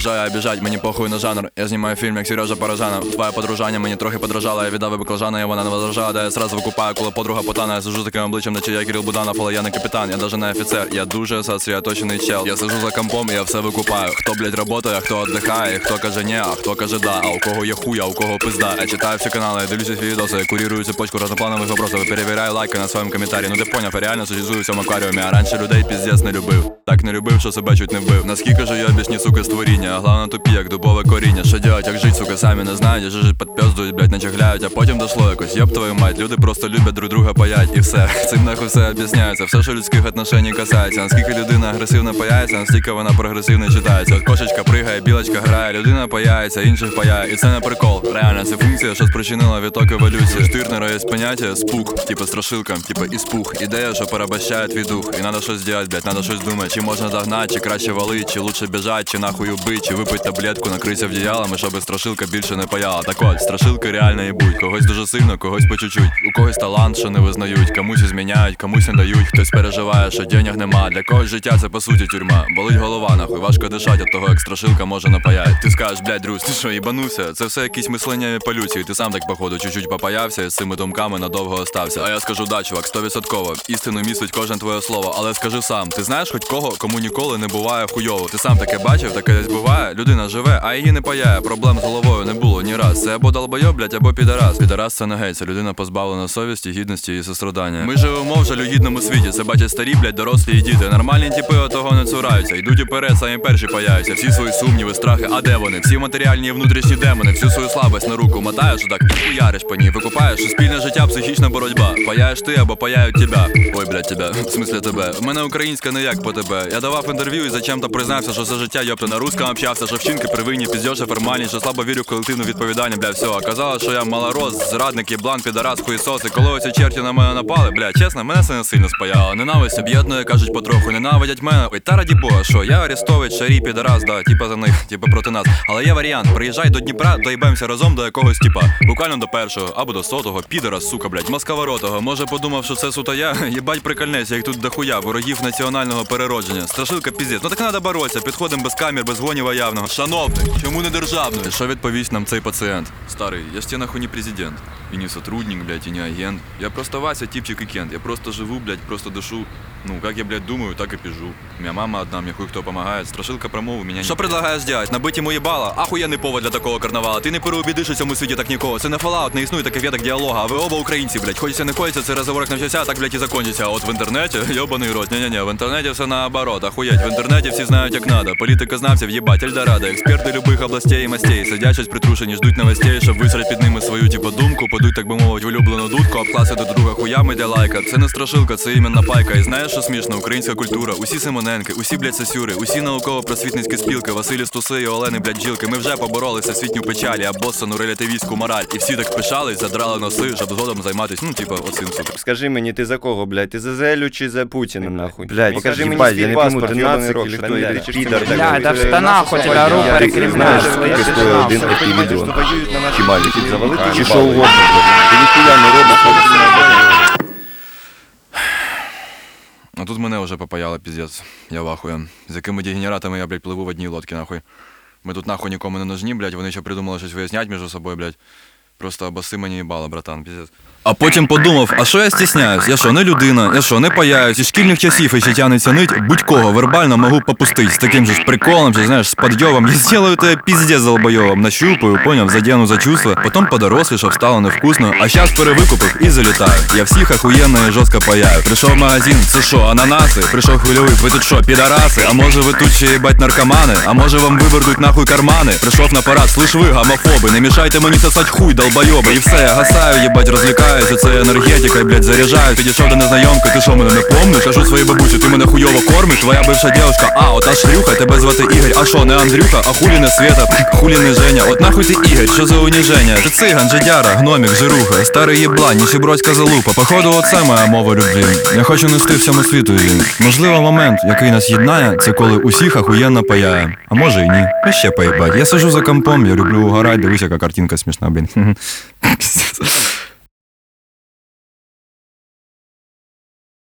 бажаю біжать, мені похуй на жанр. Я знімаю фільм, як Сережа Паражанов. Твоя подружання мені трохи подражала, я віддав баклажана, і вона не возражала. Да я сразу викупаю, коли подруга потана. Я сижу з таким обличчям, наче я Кирил Буданов, але я не капітан, я даже не офіцер. Я дуже сосредоточений чел. Я сижу за компом, і я все викупаю. Хто, блять, работає, хто віддихає, хто каже ні, а хто каже да. А у кого є хуй, а у кого пизда. Я читаю всі канали, я дивлюся всі відоси, я курирую цепочку разнопланових вопросов, перевіряю лайки на своєму коментарі. Ну ти поняв, я реально существую в цьому акваріумі. А раніше людей піздець не любив. Так не любив, що себе чуть не вбив. Наскільки же я об'ясні, сука, створіння, а главное тупі, як дубове коріння. Що делать, як жить, сука, самі не знають, жить підпіздують, блять, начехляють, а потім дошло якось. Ёб твою мать, люди просто люблять друг друга паять, і все. Цим нахуй все об'ясняється, все, що людських отношень касається. Наскільки людина агресивно паяється, настільки вона прогресивно читається. От кошечка пригає, білочка грає, людина паяється, інших паяє. І це не прикол, реально, це функція, що спричинила відток еволюції. У Штирнера є поняття спук, типа страшилка, типа іспух. Ідея, що порабощає твій дух. І надо щось делать, блять, надо щось думати. Чи можна догнати, чи краще валить, чи лучше біжать, чи нахуй убить, чи випить таблетку, накритися вдіялами, щоб страшилка більше не паяла. Так от, страшилки реально їбуть. Когось дуже сильно, когось по чуть-чуть. У когось талант, що не визнають, комусь зміняють, комусь не дають. Хтось переживає, що денег нема. Для когось життя це по суті тюрма. Болить голова, нахуй, важко дишать від того, як страшилка може напаяти. Ти скажеш, блядь, друз, ти що, їбанувся? Це все якісь мисленнєві полюції. Ти сам так, походу, чуть-чуть попаявся і з цими думками надовго остався. А я скажу, да, чувак, 100%. Істину містить кожне твоє слово. Але скажи сам, ти знаєш хоч кого, кому ніколи не буває хуйово? Ти сам таке бачив, таке десь буває? Людина живе, а її не паяє. Проблем з головою не було ні раз. Це або долбойоб, блядь, або підарас. Підарас це не гей, це людина позбавлена совісті, гідності і сострадання. Ми живемо в жалюгідному світі. Це бачать старі, блядь, дорослі і діти. Нормальні типи от того не цураються. Йдуть уперед, самі перші паяються. Всі свої сумніви, страхи, а де вони? Всі матеріальні і внутрішні демони, всю свою слабость на руку мотаєш, отак і хуяриш по ній. Викупаєш, що спільне життя, психічна боротьба. Паяєш ти або паяють тебе. Ой, блядь, тебе. В смислі тебе. В мене українська не як по тебе. Я давав інтерв'ю і зачем-то признався, що за життя, йопта, на русском общався, що вчинки привинні, піздьоша, формальні, що слабо вірю в колективну відповідальність, бля, все. Оказалось, що я малорос, зрадник, єблан, підарас, хуєсос. І коли оці черті на мене напали, бля, чесно, мене це не сильно спаяло. Ненависть об'єднує, кажуть потроху, ненавидять мене. Ой, та раді Бога, що я Арестович, Шарі, підарас, да, типа за них, типа проти нас. Але є варіант, приїжджай до Дніпра, доїбемося разом до якогось типа. Буквально до першого, або до сотого, підара, сука, блядь, московоротого. Може подумав, що це суто я, їбать прикольнеться, як тут дохуя, ворогів національного переродження. Страшилка піздець, ну так надо боротися, підходимо без камер, без гонєва явного. Шановний, чому не державний? Що відповість нам цей пацієнт? Старий, я ж тебе нахуй не президент, і не сотрудник, блядь, і не агент. Я просто Вася, типчик і Кент, я просто живу, блядь, просто дышу. Ну, как я, блядь, думаю, так и пижу. У меня мама одна, мне хуй кто помогает. Страшилка промову меня не... Що предлагаєш делать? Набить йому їбало? Ахуєнний повод для такого карнавала. Ти не переубідиш у цьому світі так нікого. Це не Fallout, не існує таких веток діалога. А ви оба українці, блядь. Хочеться не хочеться, цей розговор навчався, а так, блядь, і закончиться. А от в інтернеті, йобаний рот. Не-не-не, в інтернеті все наоборот. Ахуєть, в інтернеті всі знають як надо. Політикознавців, їбать, Ельдорадо. Експерти любих областей і мастей. Сидять щось притрушені, ждуть новостей, щоб висрать під ними свою, типу, думку. Подуть, так би мовити, в улюблену дудку, обкласти до друга хуями для лайка. Це не страшилка, це іменно пайка. І знаєш, що смішно? Українська культура, усі Симоненки, усі, блядь, Сосюри, усі науково-просвітницькі спілки, Василі Стуси і Олени, блядь, Джилки. Ми вже побороли всесвітню печаль, а Боссону релятивістську мораль. І всі так пишались, задрали носи, щоб згодом займатися, ну, типа, оцим, сука. Скажи мені, ти за кого, блядь? Ти за Зелю чи за Путіна, нахуй? Блядь, покажи мені ебать, свій я не пойму, паспорт, 13 ёбаный или рот, кто, или підар пидор такой. такой. Да, в штанах хоть ору перекрываешь. Сколько стоит один такой видео? Чи маленький, завалити, чи що угодно, блядь. Ти ніхуя не робиш. А тут мене вже попаяло, піздець. Я в ахуї. З якими дегенератами я, блядь, пливу в одній лодці, нахуй. Ми тут нахуй нікому не нужні, блядь, вони ще придумали щось вияснять між собою, блядь. Просто обоси мені їбало, братан, піздець. А потім подумав, а що я стісняюсь? Я що, не людина? Я що, не паяюсь? Із шкільних часів ще тянеться нить, будь-кого вербально можу попустить. З таким же ж приколом, чи, знаєш, з подйовом. Я сделаю тебе піздець долбойовом. Нащупаю, поняв, задену за чувства. Потім подорослішав, стало невкусно. А щас перевикупив і залітаю. Я всіх охуєнно і жорстко паяю. Прийшов в магазин, це що, ананаси? Прийшов хвильовий, ви тут що, підараси? А може ви тут ще їбать наркомани? А може вам вивердуть нахуй кармани? Прийшов на парад, слиш ви, гомофоби. Не мішайте мені сосать хуй, долбойоби. І все, я гасаю, їбать, розлікаю. Це енергетика, блядь, заряджаю. Підійшов до незнайомки, ти що, мене не помниш? Кажу своїй бабусі, ти мене хуйово кормиш? Твоя бивша дівчинка, а, от аж Шлюха, тебе звати Ігор. А що, не Андрюха, а хулі не Света, хулі не Женя. От нахуй ти Ігор, що за уніження? Ти циган, жидяра, гномік, жируха, старий єблань, ніщебродська залупа. Походу, оце моя мова любві. Я хочу нести всьому світу її. Можливо, момент, який нас єднає, це коли усіх охуєнно паяє. А може і ні. А ще поїбать. Я сижу за компом, я люблю угорать, дивись, яка картинка смішна, блін.